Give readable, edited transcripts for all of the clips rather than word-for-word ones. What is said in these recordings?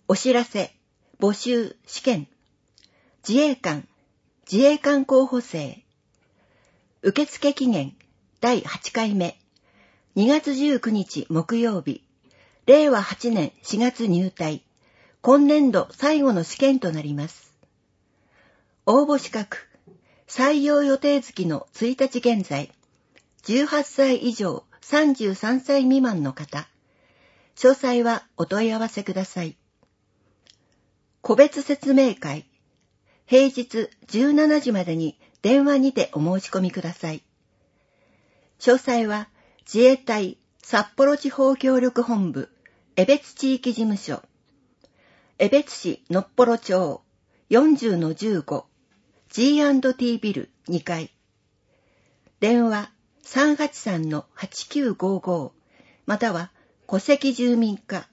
お知らせ、募集、試験、自衛官候補生、受付期限、第8回目、2月19日木曜日、令和8年4月入隊、今年度最後の試験となります。応募資格、採用予定月の1日現在、18歳以上33歳未満の方、詳細はお問い合わせください。個別説明会、平日17時までに電話にてお申し込みください。詳細は自衛隊札幌地方協力本部江別地域事務所、江別市のっぽろ町 40-15 G&T ビル2階、電話 383-8955 または戸籍住民課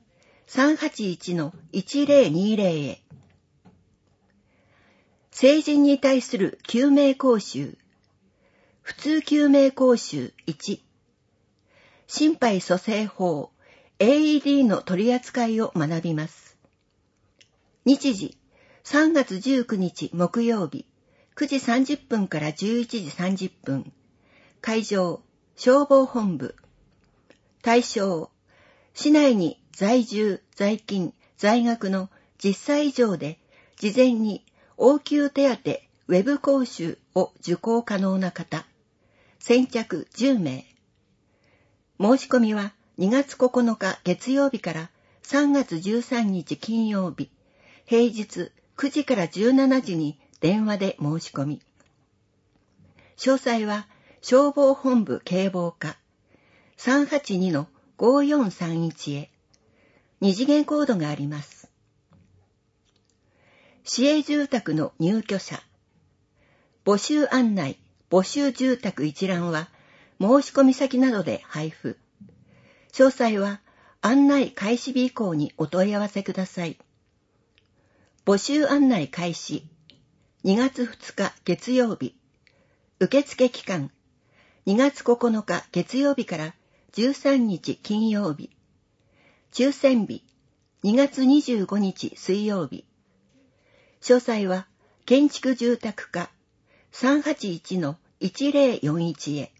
381-1020 へ。成人に対する救命講習、普通救命講習1、心肺蘇生法 AED の取り扱いを学びます。日時、3月19日木曜日、9時30分から11時30分。会場、消防本部。対象、市内に在住、在勤、在学の10歳以上で、事前に応急手当ウェブ講習を受講可能な方。先着10名。申し込みは2月9日月曜日から3月13日金曜日、平日9時から17時に電話で申し込み。詳細は消防本部警防課 382-5431 へ。2次元コードがあります。市営住宅の入居者。募集案内、募集住宅一覧は申し込み先などで配布。詳細は案内開始日以降にお問い合わせください。募集案内開始。2月2日月曜日。受付期間。2月9日月曜日から13日金曜日。抽選日。2月25日水曜日。詳細は建築住宅課 381-1041 へ。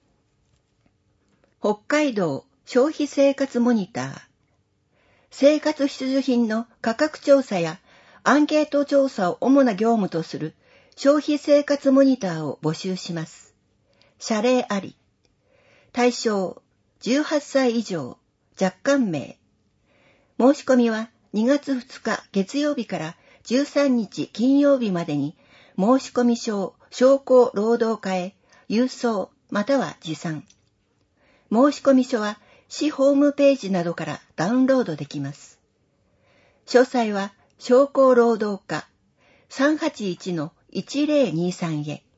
北海道消費生活モニター。生活必需品の価格調査やアンケート調査を主な業務とする消費生活モニターを募集します。謝礼あり。対象、18歳以上、若干名。申し込みは2月2日月曜日から13日金曜日までに申し込み書を商工労働課へ郵送または持参。申し込み書は市ホームページなどからダウンロードできます。詳細は商工労働課 381-1023 へ。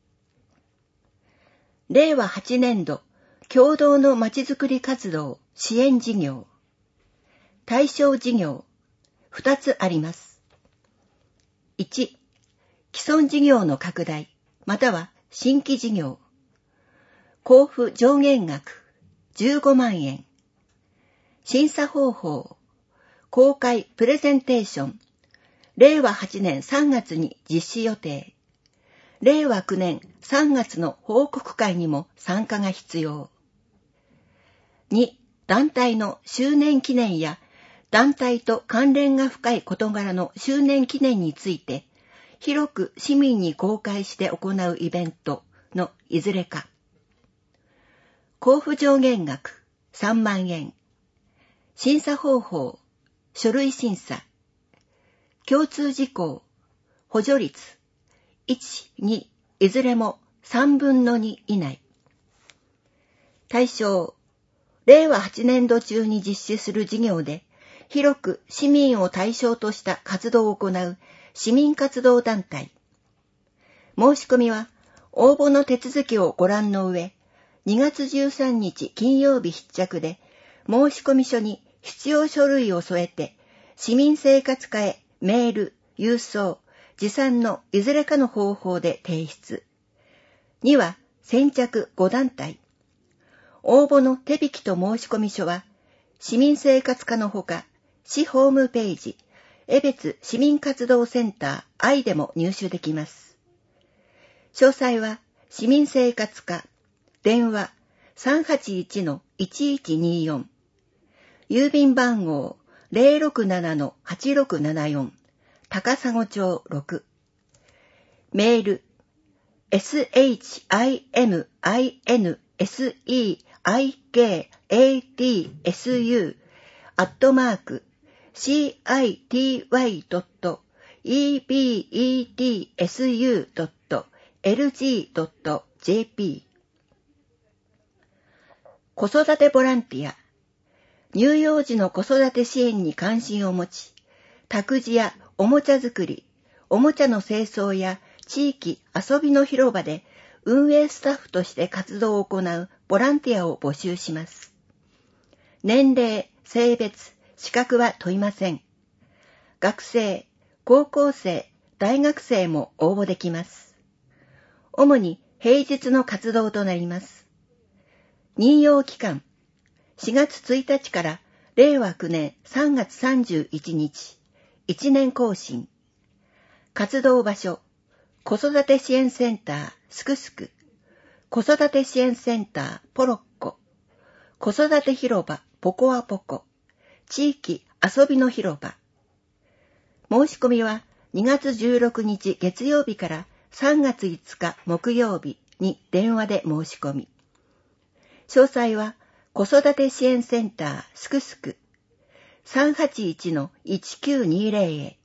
令和8年度共同のまちづくり活動支援事業。対象事業2つあります。1、既存事業の拡大または新規事業。交付上限額15万円。審査方法、公開プレゼンテーション。令和8年3月に実施予定。令和9年3月の報告会にも参加が必要。2、団体の周年記念や団体と関連が深い事柄の周年記念について、広く市民に公開して行うイベントのいずれか。交付上限額3万円。審査方法、書類審査。共通事項、補助率、1、2、いずれも3分の2以内。対象、令和8年度中に実施する事業で、広く市民を対象とした活動を行う市民活動団体。申し込みは、応募の手続きをご覧の上、2月13日金曜日必着で、申込書に必要書類を添えて、市民生活課へメール、郵送、持参のいずれかの方法で提出。2は先着5団体。応募の手引きと申込書は、市民生活課のほか、 市ホームページ、江別市民活動センター愛でも入手できます。詳細は市民生活課、電話 381-1124、郵便番号 067-8674、高砂町6、メール、city-askatsu.ebetsu.lg.jp。 子育てボランティア、乳幼児の子育て支援に関心を持ち、託児やおもちゃ作り、おもちゃの清掃や地域遊びの広場で運営スタッフとして活動を行うボランティアを募集します。年齢、性別、資格は問いません。学生、高校生、大学生も応募できます。主に平日の活動となります。任用期間、4月1日から令和9年3月31日、1年更新。活動場所、子育て支援センターすくすく、子育て支援センターポロッコ、子育て広場ポコアポコ、地域遊びの広場。申し込みは2月16日月曜日から3月5日木曜日に電話で申し込み。詳細は子育て支援センターすくすく 381-1920 へ。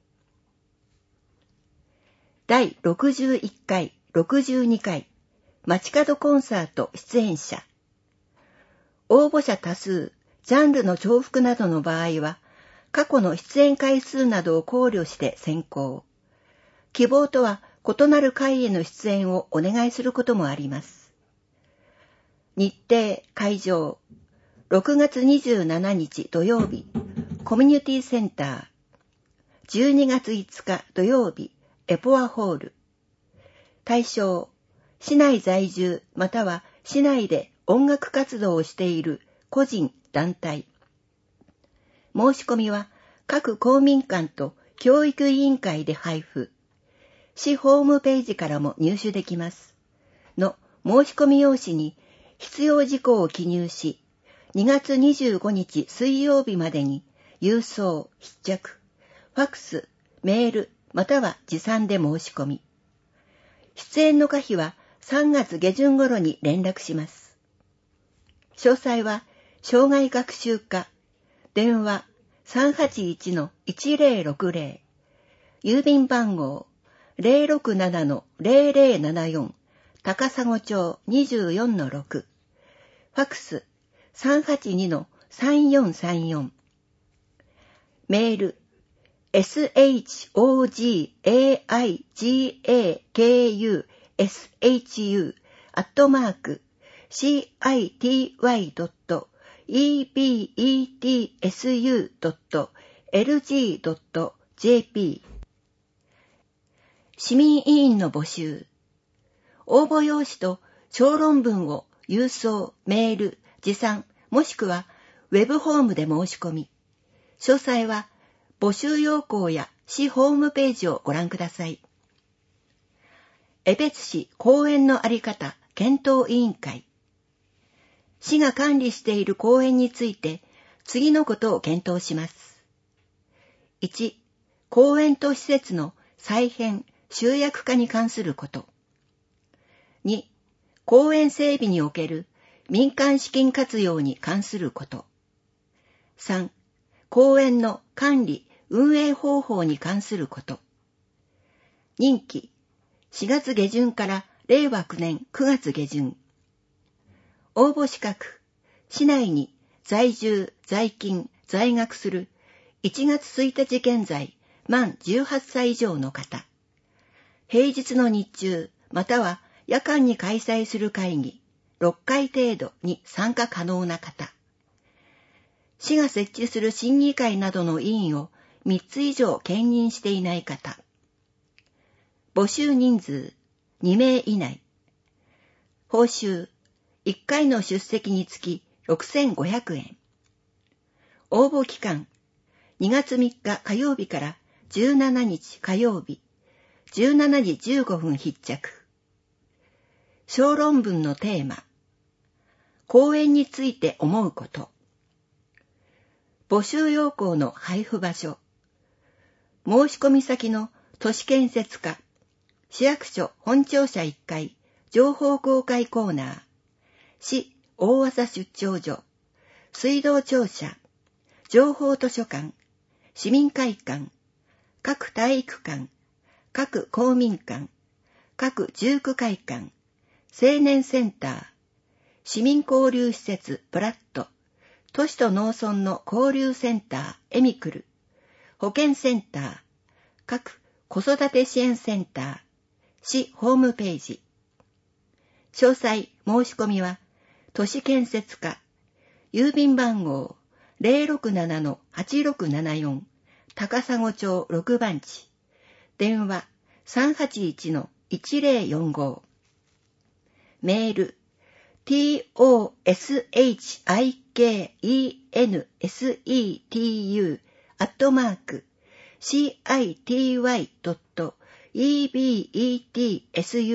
第61回、62回街角コンサート出演者。応募者多数、ジャンルの重複などの場合は、過去の出演回数などを考慮して選考。希望とは異なる回への出演をお願いすることもあります。日程、会場、6月27日土曜日、コミュニティセンター。12月5日土曜日、エポアホール。対象、市内在住または市内で音楽活動をしている個人、団体。申し込みは各公民館と教育委員会で配布。市ホームページからも入手できます。の申し込み用紙に必要事項を記入し、2月25日水曜日までに郵送、必着、ファックス、メール、または持参で申し込み。出演の可否は3月下旬頃に連絡します。詳細は障害学習課、電話 381-1060、郵便番号 067-0074、高砂町 24-6、ファックス 382-3434、メールshougaku@city-ebetsu.lg.jp。 市民委員の募集。応募用紙と小論文を郵送、メール、持参、もしくはウェブホームで申し込み。詳細は募集要項や市ホームページをご覧ください。江別市公園のあり方検討委員会。市が管理している公園について次のことを検討します。1、公園と施設の再編・集約化に関すること。2、公園整備における民間資金活用に関すること。3、公園の管理・運営方法に関すること。任期、4月下旬から令和9年9月下旬。応募資格、市内に在住、在勤、在学する1月1日現在満18歳以上の方。平日の日中、または夜間に開催する会議、6回程度に参加可能な方。市が設置する審議会などの委員を3つ以上兼任していない方。募集人数2名以内。報酬1回の出席につき6500円。応募期間 2月3日火曜日から17日火曜日、17時15分必着。小論文のテーマ、講演について思うこと。募集要項の配布場所。申し込み先の都市建設課、市役所本庁舎1階、情報公開コーナー、市大麻出張所、水道庁舎、情報図書館、市民会館、各体育館、各公民館、各住区会館、青年センター、市民交流施設ブラッド、都市と農村の交流センターエミクル、保健センター、各子育て支援センター、市ホームページ。詳細申し込みは、都市建設課、郵便番号 067-8674 高砂町6番地、電話 381-1045、メール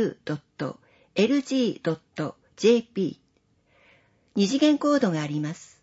toshiketu@city.ebetsu.lg.jp 二次元コードがあります。